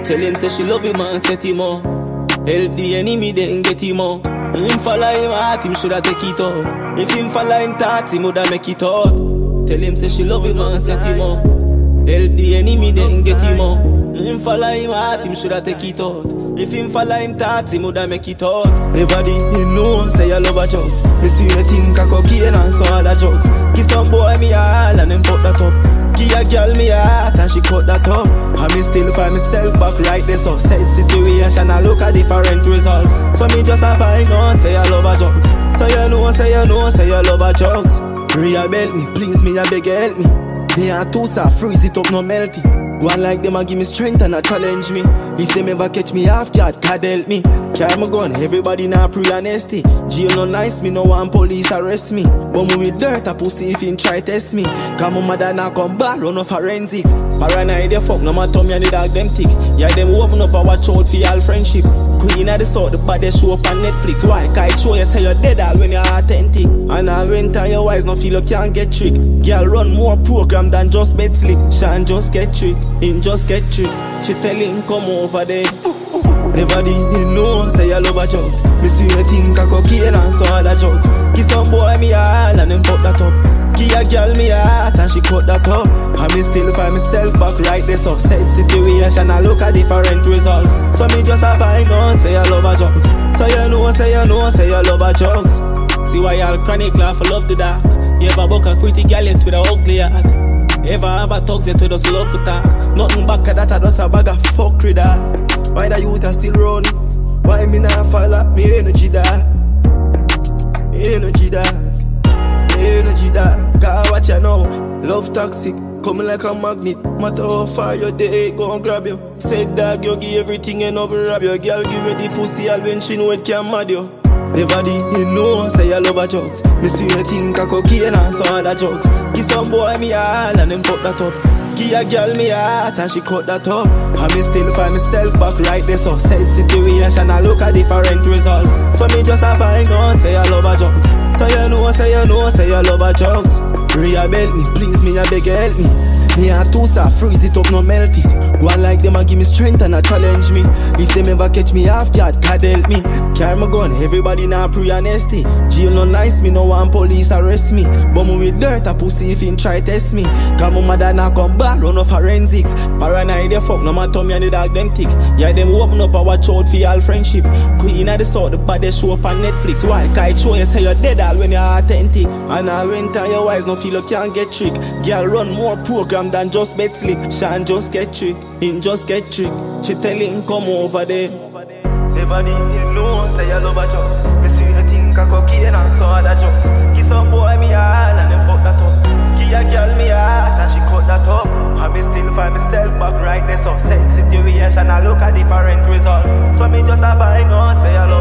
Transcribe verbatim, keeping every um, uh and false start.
Tell him say she love him and set him up. Help the enemy then get him out. Him follow him heart, him shoulda take it out. If him follow him thoughts, him woulda make it out. Tell him say she love him and set him up. Help the enemy then get him out. Him follow him heart, him shoulda take it out. If him follow him thoughts, him woulda make it out. Never did you know, say you love a drugs. Me see you think a cocaine and some other drugs. Kiss some boy me all and them fuck that up. Give a girl me a heart and she cut that up. And me still find myself back right there. So said situation I look a different result. So me just a find out, say I love a drugs. So you know, say you know, say you love a drugs. Real belt me, please me, I beg you help me. They are too soft, freeze it up, no melty. Go on like them and give me strength and a challenge me. If them ever catch me half yard, God help me. Carry my gun, everybody now pre honesty. Jail no nice, me no want police arrest me. But me with dirt, a pussy if him try test me. Cause my mother now come back, run off forensics. Paranoid they fuck, no matter me and the dog them tick. Yeah, them open up and watch out for all friendship. Queen of the South, the baddest show up on Netflix. Why? Cause it show you say you're dead all when you're authentic. And all when time your wise no feel you can't get tricked. Girl run more program than just bed sleep. Shan just get tricked, him just get tricked. She tell him come over there. Never did you know, say you love a drugs. Me see you think a cocaine and some other drugs. Kiss some boy me all and them fuck that up. Give a girl me a heart and she cut that up. And me still find myself back right there. So said situation I look a different result. So me just a find out, say you love a drugs. So you know, say you know, say you love a drugs. See why y'all chronic laugh for love the dark. You ever buck a pretty gal yet with a ugly heart. Ever have a thugs yet with us love for talk. Nothing back at that, I just a bag of fuck with that. Why the youth are still run? Why me not follow? Me energy dog. Me energy dog. Me energy dog. Cause watch you now. Love toxic. Coming like a magnet. Matter how far your day go and grab you. Said dog you give everything and up rob you. Girl give you the pussy all when she know it can mad you. Never did you know, say you love a drugs. Me see you think a cocaine and some other drugs. Kiss some boy me all and them fuck that up. Give a girl me a heart and she cut that up. And me still find myself back right there. So said situation I look a different result. So me just a find out, say I love a drugs. So you know, say you know, say you love a drugs. Real belt me, please me, I beg you help me. Me a too soft, freeze it up, no melt it. Go on like them and give me strength and a challenge me. If them ever catch me half yard, God help me. Carry my gun, everybody now pre honesty. Jail no nice, me no want police arrest me. But me with dirt, a pussy if him try test me. Cause my mother now come back, run off forensics. Paranoid they fuck, no matter me and the dog them tick. Yeah, them open up and watch out for all friendship. Queen of the South, the baddest show up on Netflix. Why? Cause it show you say you're dead all when you're authentic. And all when time your wise no feel you can't get tricked. Girl run more program than just bed sleep. Shan just get tricked, him just get tricked. She tell him come over there. Never did you know, say you love a drugs. Me see you think a cocaine and some other drugs. Kiss some boy me all and them fuck that up. Give a girl me a heart and she cut that up. And me still find myself back right there. So said situation I look a different result. So me just a find out, say you love